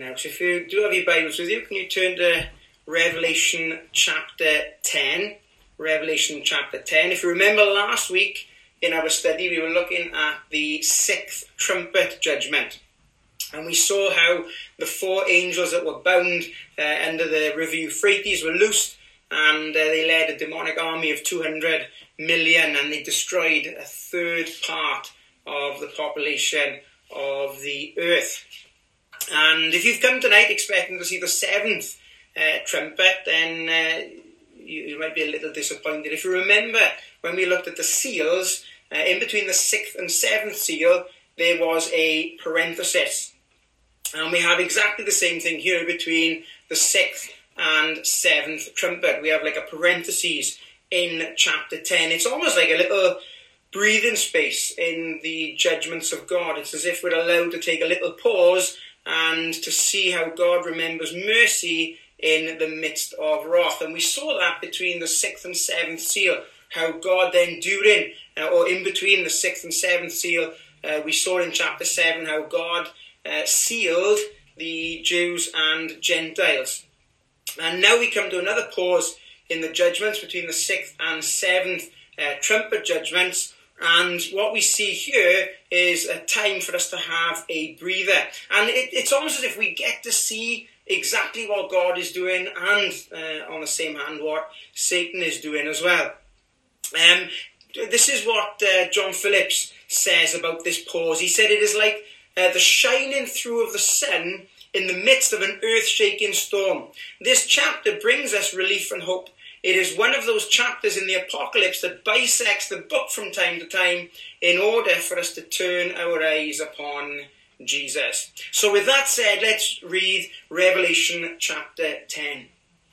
now. So if you do have your Bibles with you, can you turn to Revelation chapter 10? Revelation chapter 10. If you remember last week in our study, we were looking at the sixth trumpet judgment. And we saw how the four angels that were bound under the river Euphrates were loosed, and they led a demonic army of 200 million, and they destroyed a third part of the population of the earth. And if you've come tonight expecting to see the seventh trumpet, then you might be a little disappointed. If you remember, when we looked at the seals, in between the sixth and seventh seal, there was a parenthesis. And we have exactly the same thing here between the sixth and seventh trumpet. We have like a parenthesis in chapter 10. It's almost like a little breathing space in the judgments of God. It's as if we're allowed to take a little pause and to see how God remembers mercy in the midst of wrath. And we saw that between the sixth and seventh seal, how God then during, or in between the sixth and seventh seal, we saw in chapter 7 how God sealed the Jews and Gentiles. And now we come to another pause in the judgments between the sixth and seventh trumpet judgments. And what we see here is a time for us to have a breather. And it's almost as if we get to see exactly what God is doing and, on the same hand, what Satan is doing as well. This is what John Phillips says about this pause. He said it is like the shining through of the sun in the midst of an earth-shaking storm. This chapter brings us relief and hope. It is one of those chapters in the Apocalypse that bisects the book from time to time in order for us to turn our eyes upon Jesus. So with that said, let's read Revelation chapter 10.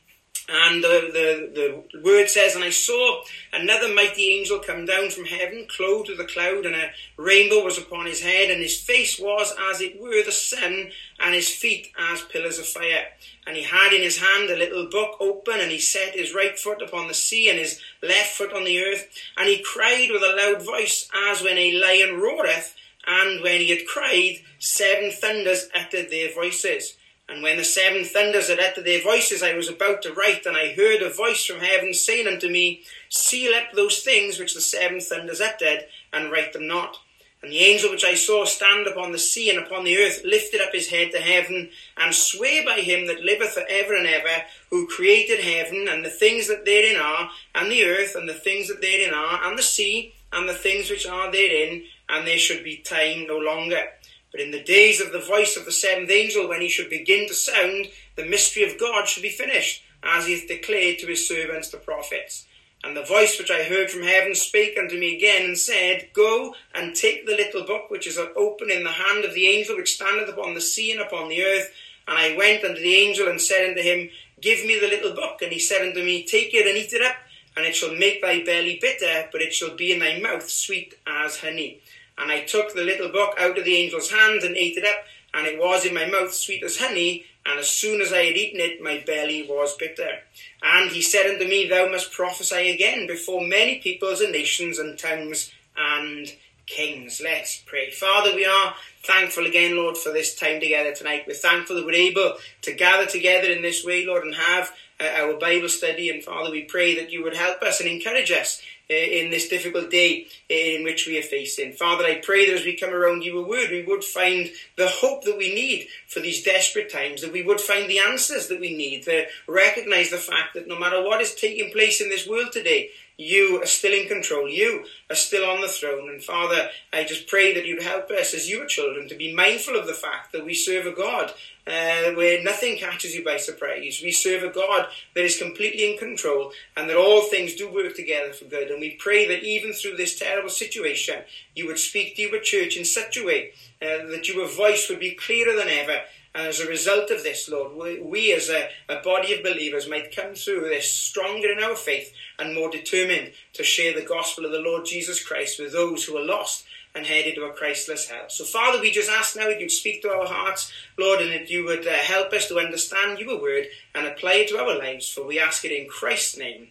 And the word says, "And I saw another mighty angel come down from heaven, clothed with a cloud, and a rainbow was upon his head, and his face was as it were the sun, and his feet as pillars of fire. And he had in his hand a little book open, and he set his right foot upon the sea, and his left foot on the earth. And he cried with a loud voice, as when a lion roareth. And when he had cried, 7 thunders uttered their voices. And when the 7 thunders had uttered their voices, I was about to write, and I heard a voice from heaven saying unto me, Seal up those things which the 7 thunders uttered, and write them not. And the angel which I saw stand upon the sea and upon the earth lifted up his head to heaven, and sware by him that liveth for ever and ever, who created heaven, and the things that therein are, and the earth, and the things that therein are, and the sea, and the things which are therein, and there should be time no longer. But in the days of the voice of the 7th angel, when he should begin to sound, the mystery of God should be finished, as he hath declared to his servants the prophets. And the voice which I heard from heaven spake unto me again, and said, Go and take the little book which is open in the hand of the angel which standeth upon the sea and upon the earth. And I went unto the angel and said unto him, Give me the little book. And he said unto me, Take it and eat it up, and it shall make thy belly bitter, but it shall be in thy mouth sweet as honey. And I took the little book out of the angel's hand and ate it up, and it was in my mouth sweet as honey, and as soon as I had eaten it, my belly was bitter. And he said unto me, Thou must prophesy again before many peoples and nations and tongues and kings. Let's pray. Father, we are thankful again, Lord, for this time together tonight. We're thankful that we're able to gather together in this way, Lord, and have our Bible study. And Father, we pray that you would help us and encourage us in this difficult day in which we are facing. Father, I pray that as we come around your word, we would find the hope that we need for these desperate times, that we would find the answers that we need, to recognize the fact that no matter what is taking place in this world today, you are still in control. You are still on the throne. And Father, I just pray that you'd help us as your children to be mindful of the fact that we serve a God where nothing catches you by surprise. We serve a God that is completely in control, and that all things do work together for good. And we pray that even through this terrible situation, you would speak to your church in such a way that your voice would be clearer than ever. And as a result of this, Lord, we as a body of believers might come through this stronger in our faith and more determined to share the gospel of the Lord Jesus Christ with those who are lost and headed to a Christless hell. So, Father, we just ask now that you'd speak to our hearts, Lord, and that you would help us to understand your word and apply it to our lives. For we ask it in Christ's name.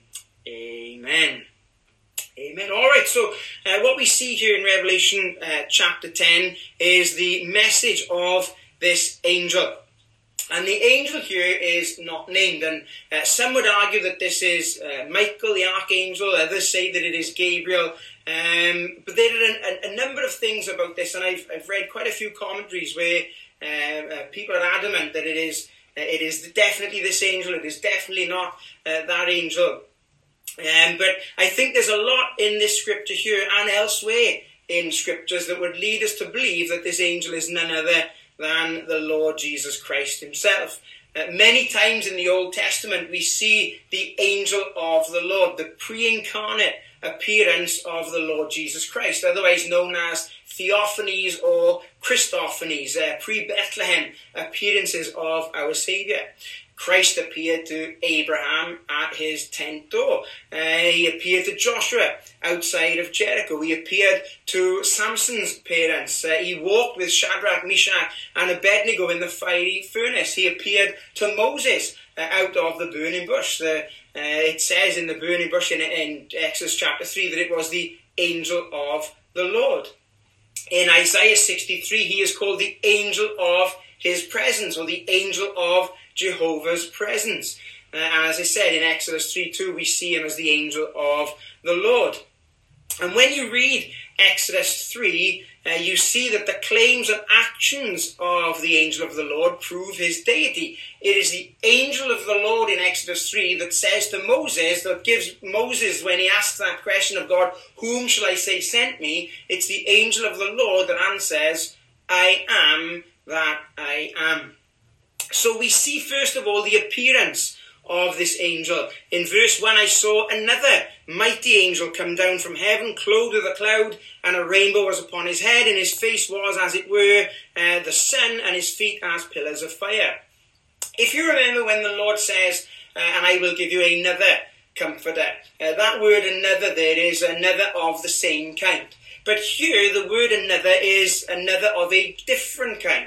Amen. Amen. All right, so what we see here in Revelation chapter 10 is the message of this angel. And the angel here is not named, and some would argue that this is Michael, the archangel. Others say that it is Gabriel. But there are a number of things about this, and I've read quite a few commentaries where people are adamant that it is definitely this angel. It is definitely not that angel. But I think there's a lot in this scripture here and elsewhere in scriptures that would lead us to believe that this angel is none other than the Lord Jesus Christ himself. Many times in the Old Testament we see the angel of the Lord, the pre-incarnate appearance of the Lord Jesus Christ, otherwise known as theophanies or Christophanies, pre-Bethlehem appearances of our Saviour. Christ appeared to Abraham at his tent door. He appeared to Joshua outside of Jericho. He appeared to Samson's parents. He walked with Shadrach, Meshach and Abednego in the fiery furnace. He appeared to Moses out of the burning bush. It says in the burning bush in Exodus chapter 3 that it was the angel of the Lord. In Isaiah 63, he is called the angel of his presence, or the angel of Jehovah's presence. And as I said, in Exodus 3:2, we see him as the angel of the Lord. And when you read Exodus 3, you see that the claims and actions of the angel of the Lord prove his deity. It is the angel of the Lord in Exodus 3 that says to Moses, that gives Moses, when he asks that question of God, whom shall I say sent me? It's the angel of the Lord that answers, I am that I am. So we see first of all the appearance of this angel. In verse 1, I saw another mighty angel come down from heaven, clothed with a cloud, and a rainbow was upon his head, and his face was as it were the sun, and his feet as pillars of fire. If you remember when the Lord says, and I will give you another comforter, that word another there is another of the same kind. But here the word another is another of a different kind.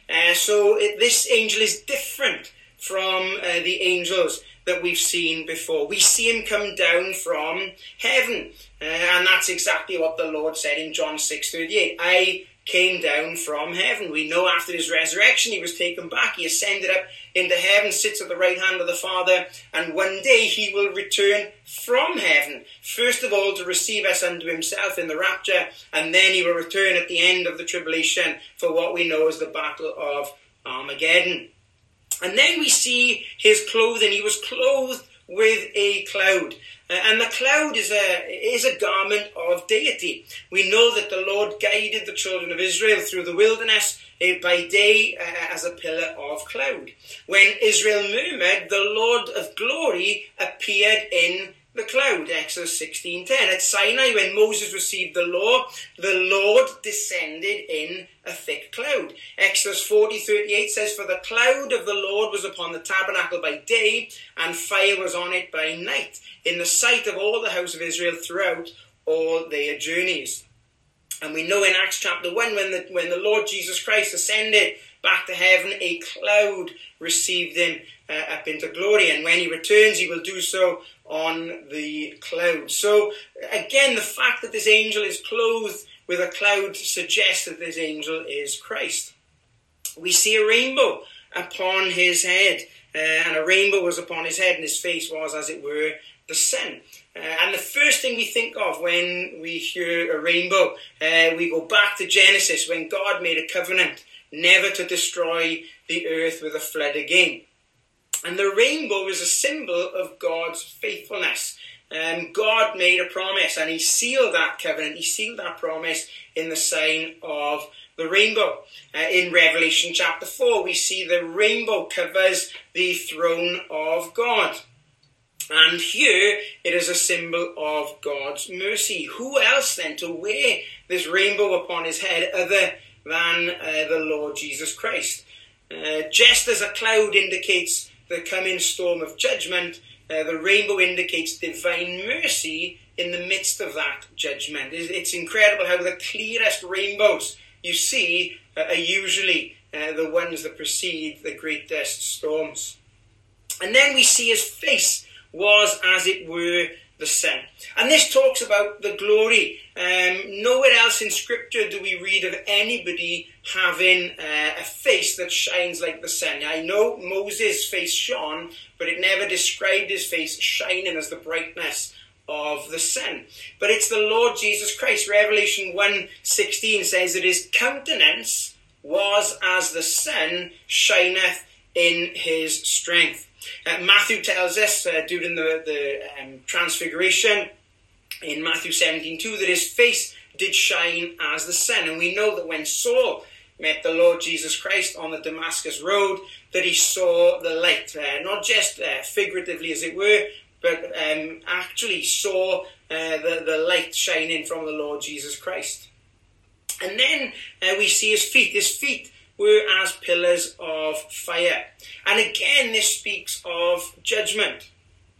So this angel is different from the angels that we've seen before. We see him come down from heaven. And that's exactly what the Lord said in John 6:38. I came down from heaven. We know after his resurrection he was taken back. He ascended up into heaven, sits at the right hand of the Father, and one day he will return from heaven. First of all to receive us unto himself in the rapture, and then he will return at the end of the tribulation for what we know as the Battle of Armageddon. And then we see his clothing. He was clothed with a cloud. And the cloud is a garment of deity. We know that the Lord guided the children of Israel through the wilderness by day as a pillar of cloud. When Israel murmured, the Lord of glory appeared in the cloud, Exodus 16:10. At Sinai, when Moses received the law, the Lord descended in a thick cloud. Exodus 40:38 says, for the cloud of the Lord was upon the tabernacle by day, and fire was on it by night, in the sight of all the house of Israel throughout all their journeys. And we know in Acts chapter 1, when the Lord Jesus Christ ascended back to heaven, a cloud received him up into glory. And when he returns, he will do so on the cloud. So again, the fact that this angel is clothed with a cloud suggests that this angel is Christ. We see a rainbow upon his head, and a rainbow was upon his head, and his face was as it were the sun. And the first thing we think of when we hear a rainbow, we go back to Genesis, when God made a covenant never to destroy the earth with a flood again. And the rainbow is a symbol of God's faithfulness. God made a promise, and he sealed that covenant, he sealed that promise in the sign of the rainbow. In Revelation chapter 4, we see the rainbow covers the throne of God. And here it is a symbol of God's mercy. Who else then to wear this rainbow upon his head other than the Lord Jesus Christ? Just as a cloud indicates the coming storm of judgment, the rainbow indicates divine mercy in the midst of that judgment. It's incredible how the clearest rainbows you see are usually the ones that precede the greatest storms. And then we see his face was as it were the Son. And this talks about the glory. Nowhere else in Scripture do we read of anybody having a face that shines like the sun. I know Moses' face shone, but it never described his face shining as the brightness of the sun. But it's the Lord Jesus Christ. Revelation 1:16 says that his countenance was as the sun shineth in his strength. Matthew tells us during the transfiguration in Matthew 17:2 that his face did shine as the sun. And we know that when Saul met the Lord Jesus Christ on the Damascus road, that he saw the light, not just figuratively as it were, but actually saw the light shining from the Lord Jesus Christ. And then we see his feet. His feet were as pillars of fire. And again, this speaks of judgment.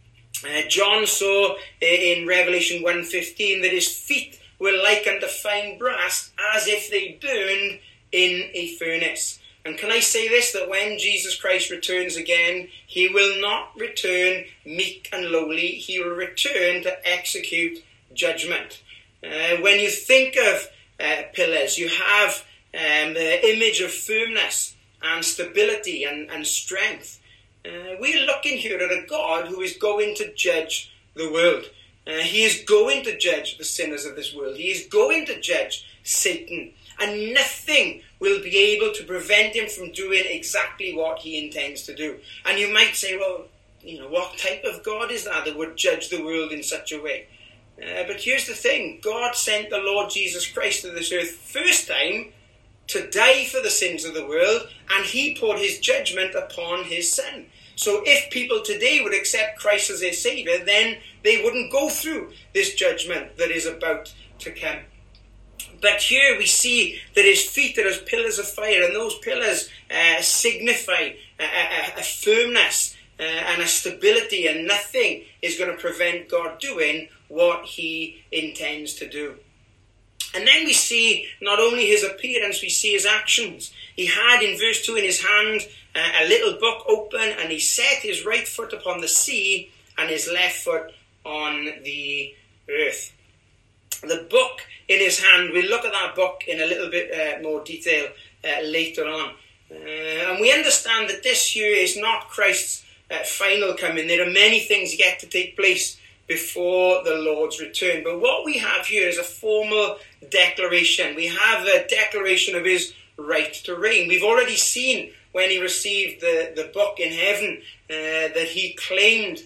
John saw in Revelation 1:15 that his feet were like unto fine brass, as if they burned in a furnace. And can I say this, that when Jesus Christ returns again, he will not return meek and lowly. He will return to execute judgment. When you think of pillars, you have the image of firmness and stability and strength. We're looking here at a God who is going to judge the world. He is going to judge the sinners of this world. He is going to judge Satan. And nothing will be able to prevent him from doing exactly what he intends to do. And you might say, well, what type of God is that would judge the world in such a way? But here's the thing. God sent the Lord Jesus Christ to this earth first time to die for the sins of the world, and he poured his judgment upon his Son. So if people today would accept Christ as their Saviour, then they wouldn't go through this judgment that is about to come. But here we see that his feet are as pillars of fire, and those pillars signify a firmness and a stability, and nothing is going to prevent God doing what he intends to do. And then we see not only his appearance, we see his actions. He had in verse 2 in his hand a little book open, and he set his right foot upon the sea and his left foot on the earth. The book in his hand, we'll look at that book in a little bit more detail later on. And we understand that this here is not Christ's final coming. There are many things yet to take place before the Lord's return. But what we have here is a formal declaration. We have a declaration of his right to reign. We've already seen when he received the book in heaven that he claimed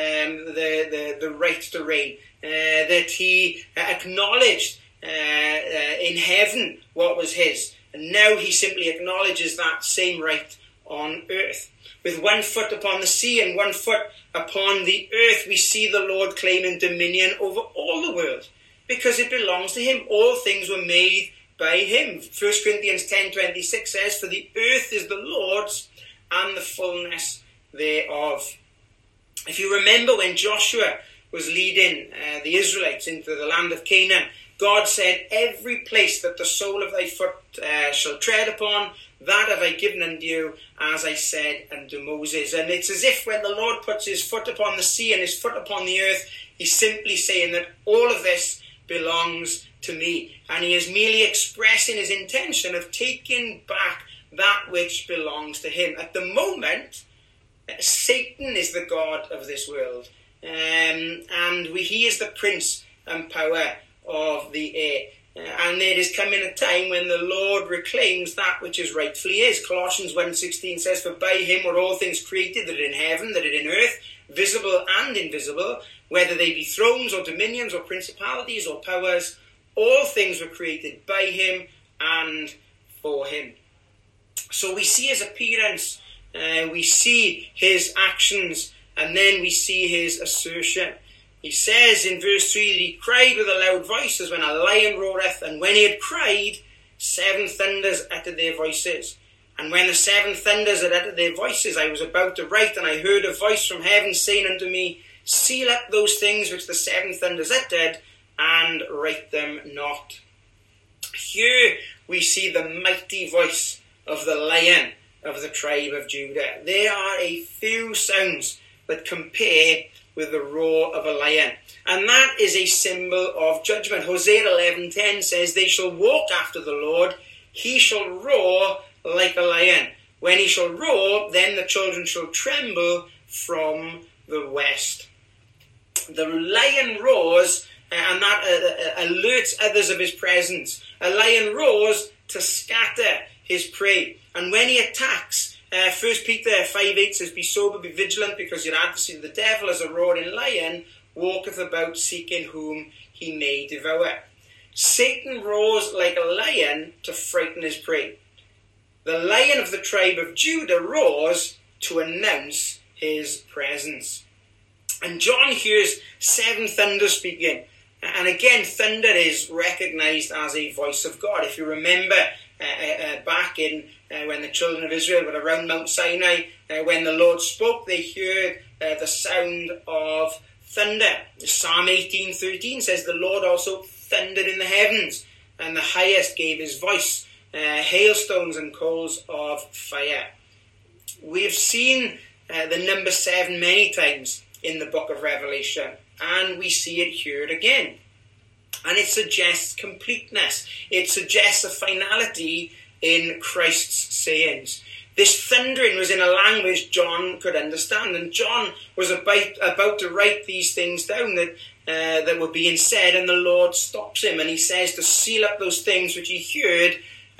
the right to reign, that he acknowledged in heaven what was his. And now he simply acknowledges that same right on earth. With one foot upon the sea and one foot upon the earth, we see the Lord claiming dominion over all the world, because it belongs to him. All things were made by him. 1 Corinthians 10:26 says, for the earth is the Lord's and the fullness thereof. If you remember when Joshua was leading the Israelites into the land of Canaan, God said, every place that the sole of thy foot shall tread upon, that have I given unto you, as I said unto Moses. And it's as if when the Lord puts his foot upon the sea and his foot upon the earth, he's simply saying that all of this belongs to me. And he is merely expressing his intention of taking back that which belongs to him. At the moment, Satan is the god of this world. And he is the prince and power of the air. And it is coming a time when the Lord reclaims that which is rightfully his. Colossians 1:16 says, for by him were all things created, that are in heaven, that are in earth, visible and invisible, whether they be thrones or dominions or principalities or powers. All things were created by him and for him. So we see his appearance, we see his actions, and then we see his assertion. He says in verse 3 that he cried with a loud voice as when a lion roareth, and when he had cried, 7 thunders uttered their voices. And when the 7 thunders had uttered their voices, I was about to write, and I heard a voice from heaven saying unto me, seal up those things which the 7 thunders uttered, and write them not. Here we see the mighty voice of the Lion of the tribe of Judah. There are a few sounds that compare with the roar of a lion. And that is a symbol of judgment. Hosea 11:10 says, they shall walk after the Lord, he shall roar like a lion. When he shall roar, then the children shall tremble from the west. The lion roars, and that alerts others of his presence. A lion roars to scatter his prey. And when he attacks, 1 Peter 5:8 says, be sober, be vigilant, because your adversary, the devil, as a roaring lion, walketh about seeking whom he may devour. Satan roars like a lion to frighten his prey. The Lion of the tribe of Judah roars to announce his presence. And John hears 7 thunders speaking. And again, thunder is recognized as a voice of God. If you remember back in when the children of Israel were around Mount Sinai, when the Lord spoke, they heard the sound of thunder. Psalm 18:13 says, the Lord also thundered in the heavens, and the highest gave his voice, hailstones and coals of fire. We've seen the number 7 many times in the book of Revelation, and we see it here again. And it suggests completeness. It suggests a finality in Christ's sayings. This thundering was in a language John could understand, and John was about to write these things down that were being said, and the Lord stops him, and he says to seal up those things which he heard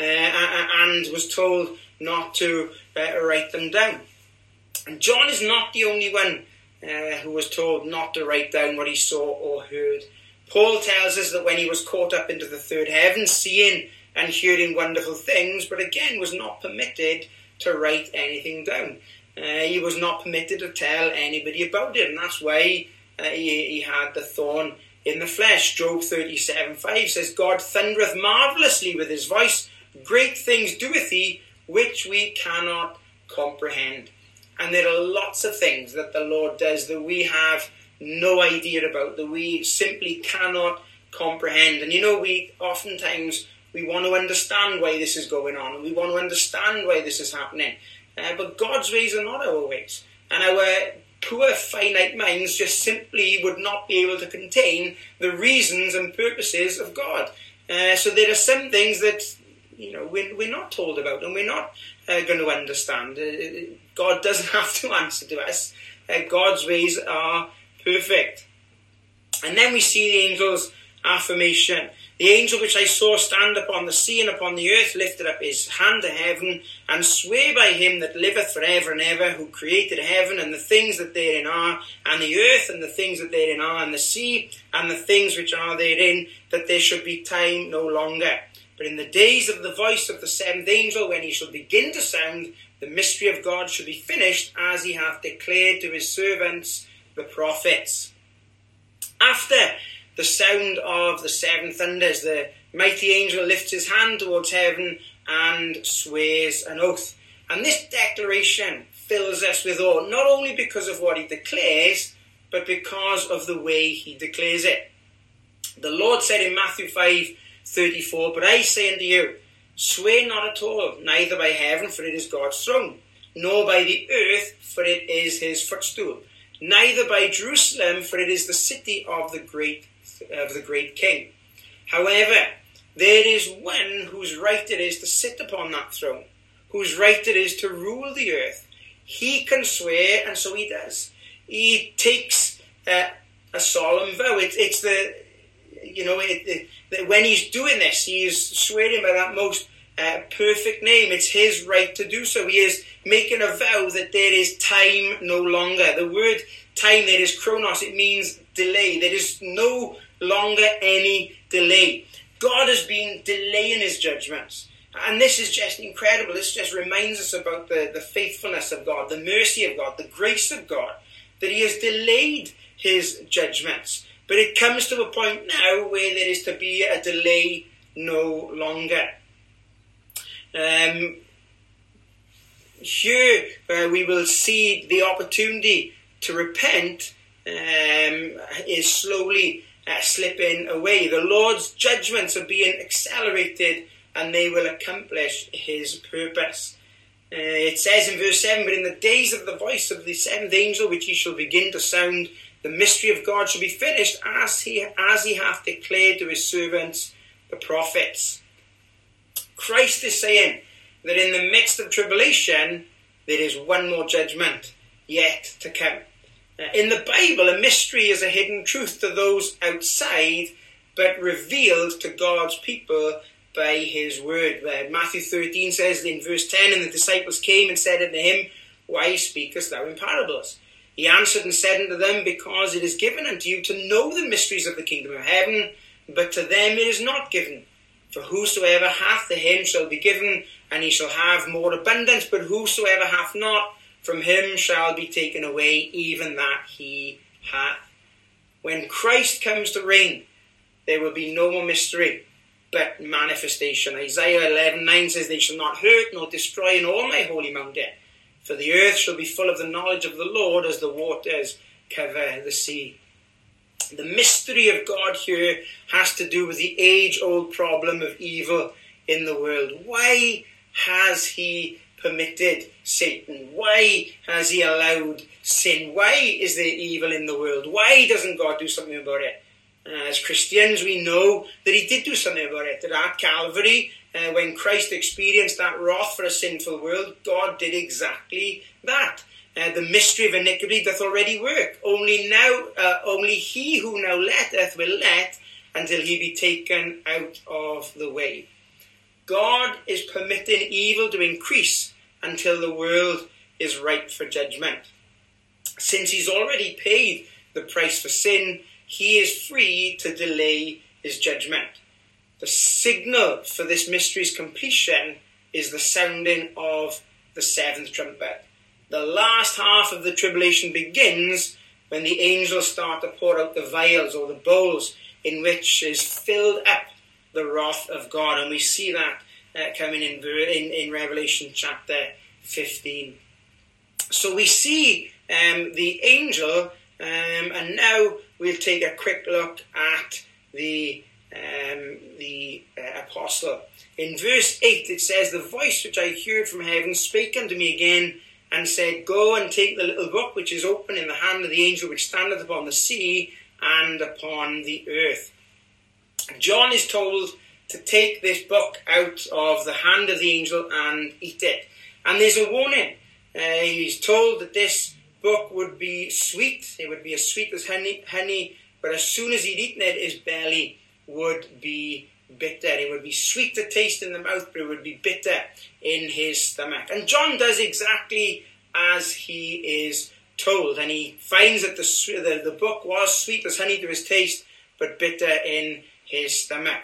and was told not to write them down. And John is not the only one who was told not to write down what he saw or heard. Paul tells us that when he was caught up into the third heaven, seeing and hearing wonderful things, but again was not permitted to write anything down. He was not permitted to tell anybody about it, and that's why he had the thorn in the flesh. Job 37:5 says, God thundereth marvellously with his voice, great things doeth he, which we cannot comprehend. And there are lots of things that the Lord does that we have no idea about, that we simply cannot comprehend. And we oftentimes want to understand why this is going on, and we want to understand why this is happening. But God's ways are not our ways. And our poor finite minds just simply would not be able to contain the reasons and purposes of God. So there are some things that we're not told about, and we're not going to understand. God doesn't have to answer to us. God's ways are perfect. And then we see the angel's affirmation. The angel which I saw stand upon the sea and upon the earth lifted up his hand to heaven, and sware by him that liveth for ever and ever, who created heaven and the things that therein are, and the earth and the things that therein are, and the sea and the things which are therein, that there should be time no longer. But in the days of the voice of the 7th angel, when he shall begin to sound, the mystery of God shall be finished, as he hath declared to his servants the prophets. After the sound of the 7 thunders, the mighty angel lifts his hand towards heaven and swears an oath. And this declaration fills us with awe, not only because of what he declares, but because of the way he declares it. The Lord said in Matthew 5:34, but I say unto you, swear not at all, neither by heaven, for it is God's throne, nor by the earth, for it is his footstool, neither by Jerusalem, for it is the city of the great King. However, there is one whose right it is to sit upon that throne, whose right it is to rule the earth. He can swear, and so he does. He takes a solemn vow. When he's doing this, he is swearing by that most perfect name. It's his right to do so. He is making a vow that there is time no longer. The word time there is chronos. It means delay. There is no longer any delay. God has been delaying his judgments. And this is just incredible. This just reminds us about the faithfulness of God, the mercy of God, the grace of God, that he has delayed his judgments. But it comes to a point now where there is to be a delay no longer. Here we will see the opportunity to repent is slowly slipping away. The Lord's judgments are being accelerated, and they will accomplish his purpose. It says in verse 7, but in the days of the voice of the seventh angel, which he shall begin to sound, the mystery of God shall be finished, as he hath declared to his servants, the prophets. Christ is saying that in the midst of tribulation, there is one more judgment yet to come. In the Bible, a mystery is a hidden truth to those outside, but revealed to God's people by his word. Matthew 13 says in verse 10, and the disciples came and said unto him, why speakest thou in parables? He answered and said unto them, because it is given unto you to know the mysteries of the kingdom of heaven, but to them it is not given. For whosoever hath, to him shall be given, and he shall have more abundance, but whosoever hath not, from him shall be taken away even that he hath. When Christ comes to reign, there will be no more mystery, but manifestation. Isaiah 11:9 says, they shall not hurt nor destroy in all my holy mountain, for the earth shall be full of the knowledge of the Lord as the waters cover the sea. The mystery of God here has to do with the age-old problem of evil in the world. Why has he permitted Satan? Why has he allowed sin? Why is there evil in the world? Why doesn't God do something about it? As Christians, we know that he did do something about it. That at Calvary, when Christ experienced that wrath for a sinful world, God did exactly that. The mystery of iniquity doth already work. Only he who now letteth will let until he be taken out of the way. God is permitting evil to increase until the world is ripe for judgment. Since he's already paid the price for sin, he is free to delay his judgment. The signal for this mystery's completion is the sounding of the seventh trumpet. The last half of the tribulation begins when the angels start to pour out the vials or the bowls in which is filled up the wrath of God. And we see that coming in Revelation chapter 15. So we see the angel, and now we'll take a quick look at the apostle. In verse 8 it says, the voice which I heard from heaven spake unto me again, and said, go and take the little book which is open in the hand of the angel which standeth upon the sea and upon the earth. John is told to take this book out of the hand of the angel and eat it. And there's a warning. He's told that this book would be sweet. It would be as sweet as honey, but as soon as he'd eaten it, his belly would be bitter. It would be sweet to taste in the mouth, but it would be bitter in his stomach. And John does exactly as he is told, and he finds that the book was sweet as honey to his taste, but bitter in his stomach.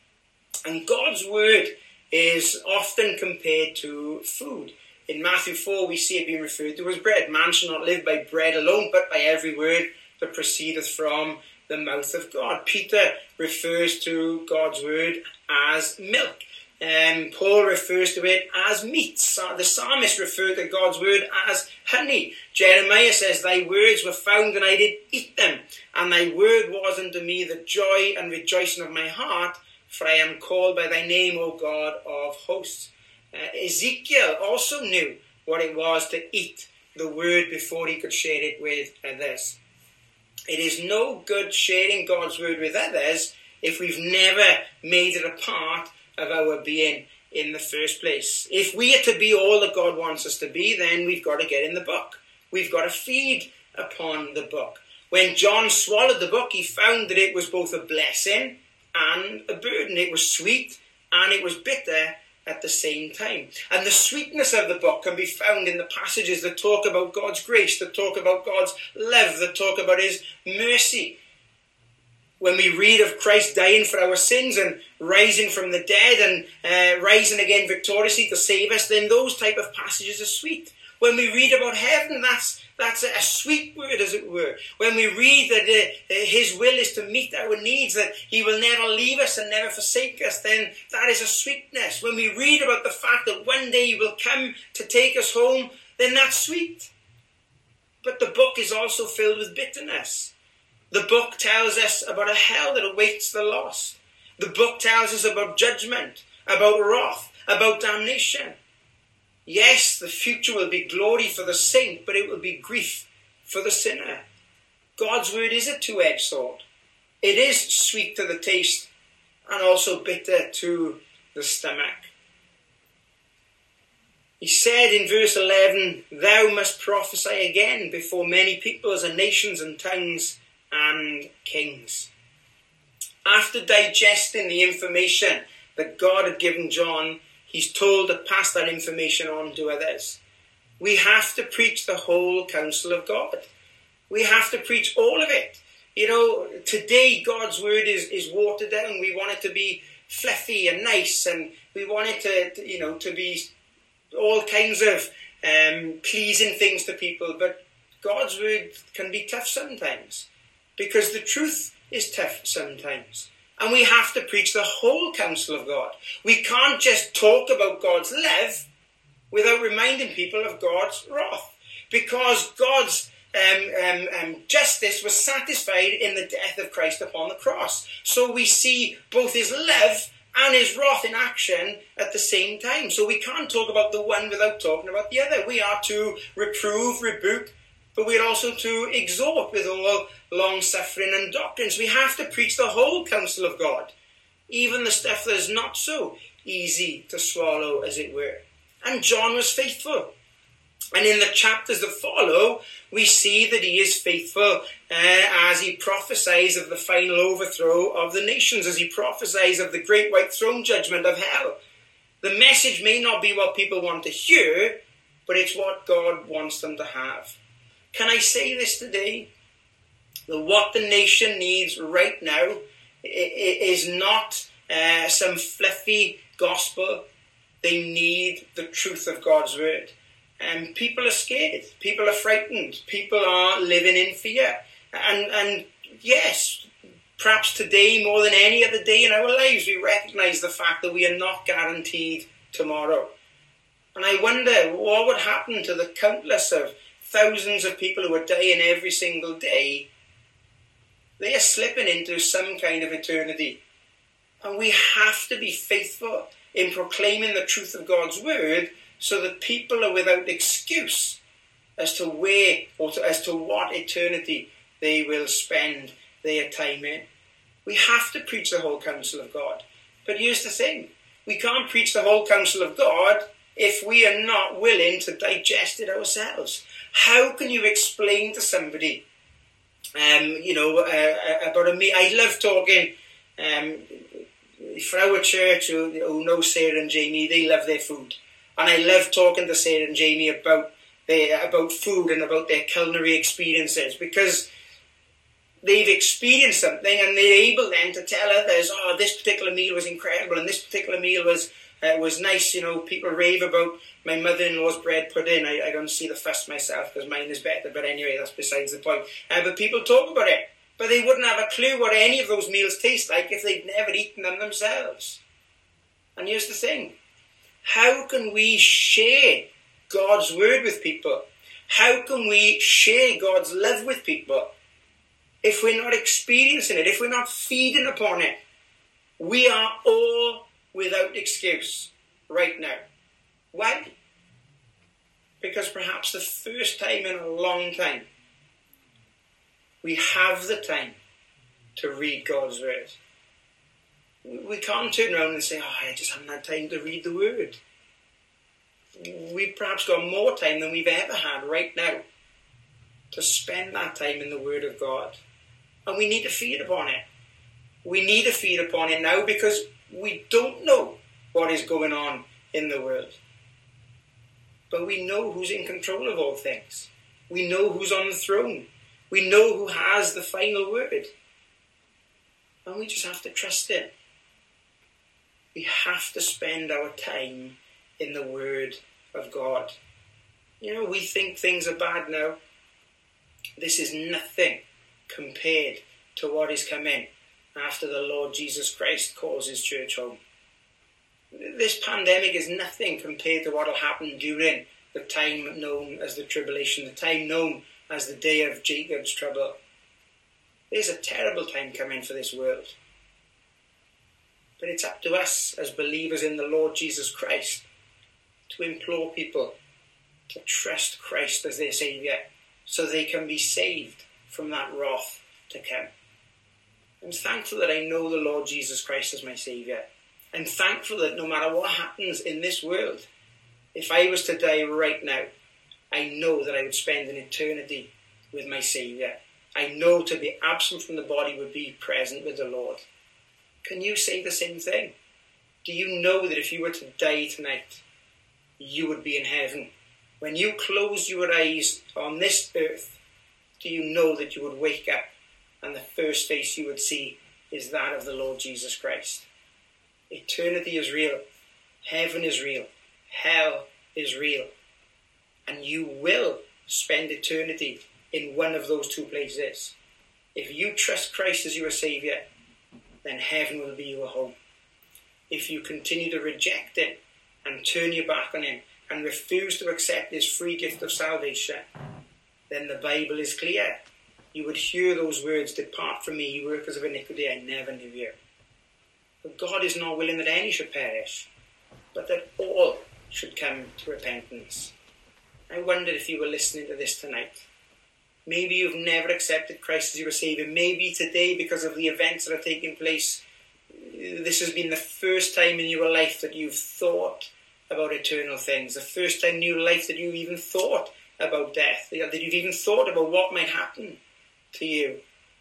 And God's word is often compared to food. In Matthew 4, we see it being referred to as bread. Man shall not live by bread alone, but by every word that proceedeth from the mouth of God. Peter refers to God's word as milk. Paul refers to it as meat. The psalmist referred to God's word as honey. Jeremiah says, thy words were found and I did eat them, and thy word was unto me the joy and rejoicing of my heart, for I am called by thy name, O God of hosts. Ezekiel also knew what it was to eat the word before he could share it with others. It is no good sharing God's word with others if we've never made it a part of our being in the first place. If we are to be all that God wants us to be, then we've got to get in the book. We've got to feed upon the book. When John swallowed the book, he found that it was both a blessing and a burden. It was sweet and it was bitter at the same time. And the sweetness of the book can be found in the passages that talk about God's grace, that talk about God's love, that talk about his mercy. When we read of Christ dying for our sins and rising from the dead and rising again victoriously to save us, then those type of passages are sweet. When we read about heaven, that's a sweet word, as it were. When we read that his will is to meet our needs, that he will never leave us and never forsake us, then that is a sweetness. When we read about the fact that one day he will come to take us home, then that's sweet. But the book is also filled with bitterness. The book tells us about a hell that awaits the lost. The book tells us about judgment, about wrath, about damnation. Yes, the future will be glory for the saint, but it will be grief for the sinner. God's word is a two-edged sword. It is sweet to the taste and also bitter to the stomach. He said in verse 11, "Thou must prophesy again before many peoples and nations and tongues and kings." After digesting the information that God had given John, he's told to pass that information on to others. We have to preach the whole counsel of God. We have to preach all of it. You know, today God's word is watered down. We want it to be fluffy and nice, and we want it to be all kinds of pleasing things to people. But God's word can be tough sometimes, because the truth is tough sometimes. And we have to preach the whole counsel of God. We can't just talk about God's love without reminding people of God's wrath, because God's justice was satisfied in the death of Christ upon the cross. So we see both his love and his wrath in action at the same time. So we can't talk about the one without talking about the other. We are to reprove, rebuke, but we're also to exhort with all long-suffering and doctrines. We have to preach the whole counsel of God, even the stuff that is not so easy to swallow, as it were. And John was faithful. And in the chapters that follow, we see that he is faithful as he prophesies of the final overthrow of the nations, as he prophesies of the great white throne judgment of hell. The message may not be what people want to hear, but it's what God wants them to have. Can I say this today? That what the nation needs right now is not some fluffy gospel. They need the truth of God's word. And people are scared. People are frightened. People are living in fear. And yes, perhaps today more than any other day in our lives, we recognise the fact that we are not guaranteed tomorrow. And I wonder what would happen to the countless of thousands of people who are dying every single day. They are slipping into some kind of eternity. And we have to be faithful in proclaiming the truth of God's word, so that people are without excuse as to where or as to what eternity they will spend their time in. We have to preach the whole counsel of God. But here's the thing. We can't preach the whole counsel of God if we are not willing to digest it ourselves. How can you explain to somebody, about a meal? I love talking, for our church who know Sarah and Jamie, they love their food. And I love talking to Sarah and Jamie about food and about their culinary experiences, because they've experienced something and they're able then to tell others, oh, this particular meal was incredible and this particular meal was nice. You know, people rave about my mother-in-law's bread pudding. I don't see the fuss myself because mine is better, but anyway, that's besides the point. But people talk about it, but they wouldn't have a clue what any of those meals taste like if they'd never eaten them themselves. And here's the thing. How can we share God's word with people? How can we share God's love with people if we're not experiencing it, if we're not feeding upon it? We are all without excuse right now. Why? Because perhaps the first time in a long time, we have the time to read God's word. We can't turn around and say, I just haven't had time to read the word. We've perhaps got more time than we've ever had right now to spend that time in the word of God. And we need to feed upon it. We need to feed upon it now, because we don't know what is going on in the world. But we know who's in control of all things. We know who's on the throne. We know who has the final word. And we just have to trust it. We have to spend our time in the word of God. You know, we think things are bad now. This is nothing compared to what is coming after the Lord Jesus Christ calls his church home. This pandemic is nothing compared to what will happen during the time known as the tribulation, the time known as the day of Jacob's trouble. There's a terrible time coming for this world. But it's up to us as believers in the Lord Jesus Christ to implore people to trust Christ as their Saviour so they can be saved from that wrath to come. I'm thankful that I know the Lord Jesus Christ as my Saviour. I'm thankful that no matter what happens in this world, if I was to die right now, I know that I would spend an eternity with my Saviour. I know to be absent from the body would be present with the Lord. Can you say the same thing? Do you know that if you were to die tonight, you would be in heaven? When you close your eyes on this earth, do you know that you would wake up and the first face you would see is that of the Lord Jesus Christ? Eternity is real. Heaven is real. Hell is real. And you will spend eternity in one of those two places. If you trust Christ as your Saviour, then heaven will be your home. If you continue to reject Him and turn your back on Him and refuse to accept His free gift of salvation, then the Bible is clear. You would hear those words, "Depart from me, you workers of iniquity, I never knew you." But God is not willing that any should perish, but that all should come to repentance. I wonder if you were listening to this tonight. Maybe you've never accepted Christ as your Saviour. Maybe today, because of the events that are taking place, this has been the first time in your life that you've thought about eternal things. The first time in your life that you've even thought about death. That you've even thought about what might happen to you.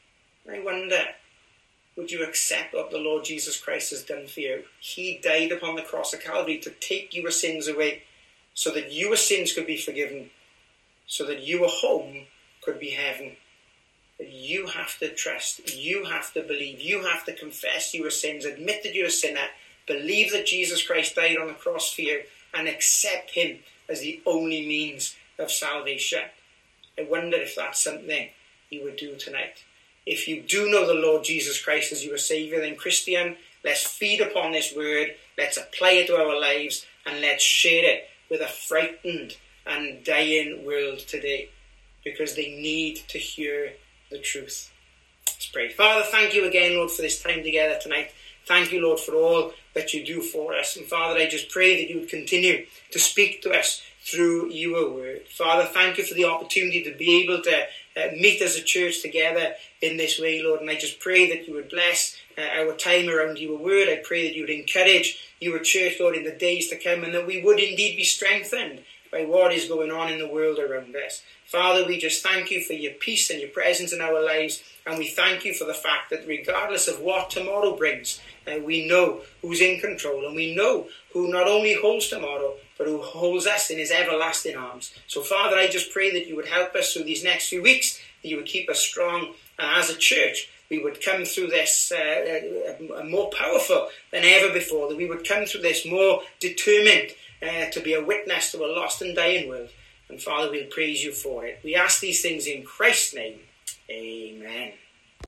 I wonder, would you accept what the Lord Jesus Christ has done for you? He died upon the cross of Calvary to take your sins away, so that your sins could be forgiven, so that your home could be heaven. But you have to trust, you have to believe, you have to confess your sins, admit that you're a sinner, believe that Jesus Christ died on the cross for you, and accept Him as the only means of salvation. I wonder if that's something you would do tonight. If you do know the Lord Jesus Christ as your Saviour, then Christian, let's feed upon this word, let's apply it to our lives, and let's share it with a frightened and dying world today, because they need to hear the truth. Let's pray. Father, thank you again, Lord, for this time together tonight. Thank you, Lord, for all that you do for us. And Father, I just pray that you would continue to speak to us through your word. Father, thank you for the opportunity to be able to meet as a church together in this way, Lord. And I just pray that you would bless our time around your word. I pray that you would encourage your church, Lord, in the days to come, and that we would indeed be strengthened by what is going on in the world around us. Father, we just thank you for your peace and your presence in our lives, and we thank you for the fact that regardless of what tomorrow brings, we know who's in control, and we know who not only holds tomorrow, but who holds us in his everlasting arms. So Father, I just pray that you would help us through these next few weeks, that you would keep us strong, and as a church, we would come through this more powerful than ever before, that we would come through this more determined to be a witness to a lost and dying world. And Father, we'll praise you for it. We ask these things in Christ's name. Amen.